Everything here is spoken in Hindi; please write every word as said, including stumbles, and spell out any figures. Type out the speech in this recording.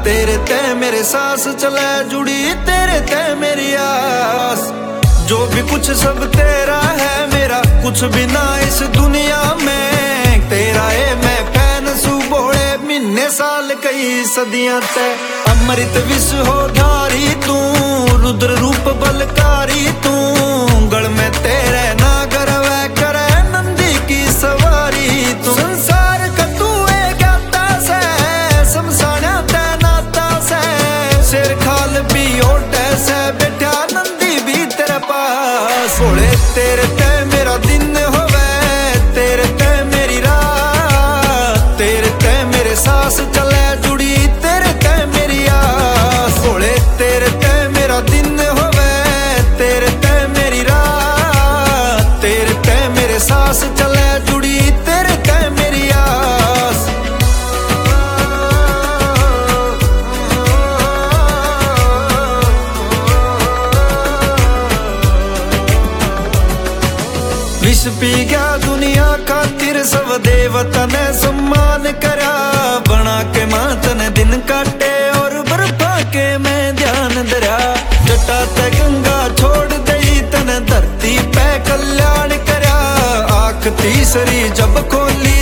तेरे ते मेरे सांस चले जुड़ी, तेरे ते मेरी आस। जो भी कुछ सब तेरा है मेरा, कुछ भी ना इस दुनिया में तेरा है। मैं फैन सू बोले महीने साल कई सदियां ते। अमृत विष हो धारी तू, रुद्र रूप बलकारी तू, गढ़ में तेरे ना गरवे करे नंदी की सवारी तू। संसार का तू एक गाता से, शमशाना ते नाता से, शेर खाल भी ओटे से, बैठा नंदी भी तेरे पास। बोले तेरे ते मेरा दिन होवे, तेरे ते मेरी रात, तेरे ते मेरे सांस चले जुड़ी, तेरे ते मेरी आस। बोले तेरे ते मेरा दिन होवे, तेरे ते मेरी रात, तेरे ते मेरे सांस चले जुड़ी, तेरे ते मेरी आस। विष पी गया दुनिया खातिर, सब देवता ने सम्मान करा, बना के माता ने दिन काटे और बर्फा के मैं ध्यान धरा। जटा ते गंगा छोड़ दई तने धरती पे कल्याण करा, आँख तीसरी जब खोली